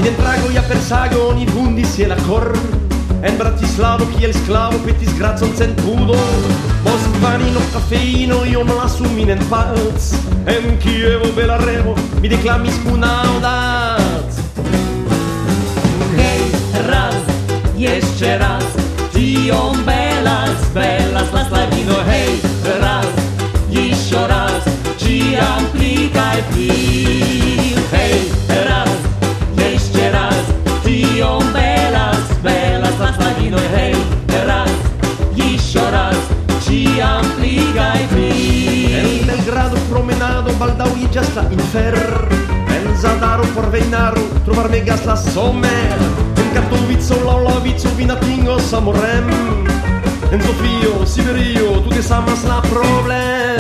den trago ja persago ni vundis e la cor. En Bratislavo kiel sklavo petis gracon cent pudor. Moskvanino kafeino io non assumin en palz. En Kievo bela revo mi declamis kun audac. Hej, raz, jeszcze raz, tiom belas, belas la slavino. Hej, raz, jeszcze raz, ciam pli kaj pli. Hej, raz, jeszcze raz, tiom belas, belas la slavino. Hej, raz, jeszcze raz, ciam pli kaj pli. En Belgrado promenado baldaŭ iĝas la infer. En Zadaro por Vejnaro trovar megas la somer. En Katovico laŭ la vico vin atingos amorem. En Sofio, Siberio, tute samas la problem.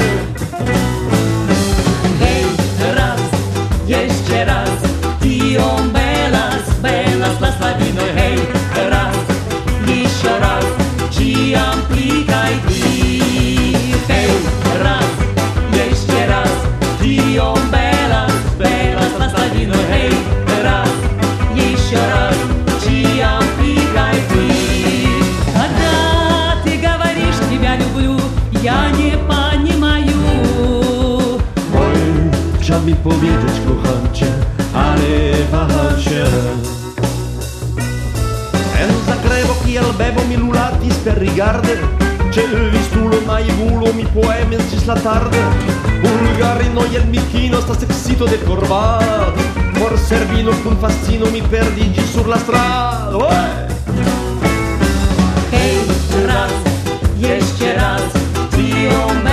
Hej, raz, jeszcze raz, tiom belas, belas la slavino. Hej, raz, jeszcze raz, ciam pli kaj pli. Hej, raz, jeszcze raz, tiom belas, belas la slavino. Hej, raz, jeszcze raz, ciam pli kaj pli. Когда ты говоришь тебя люблю, я не понимаю. Oj, chciał mi powiedzieć kocham cię, ale wahał się. En Zagrebo kiel bebo mi lulatis per rigarde. C'è il vistulo naivulo mi poemes ĝis la tarde. Bulgarino el mikino sta sexito de corvat. Por servino kun fascino mi perdiĝis sur la strado. Hej, raz, jeszcze raz, tiom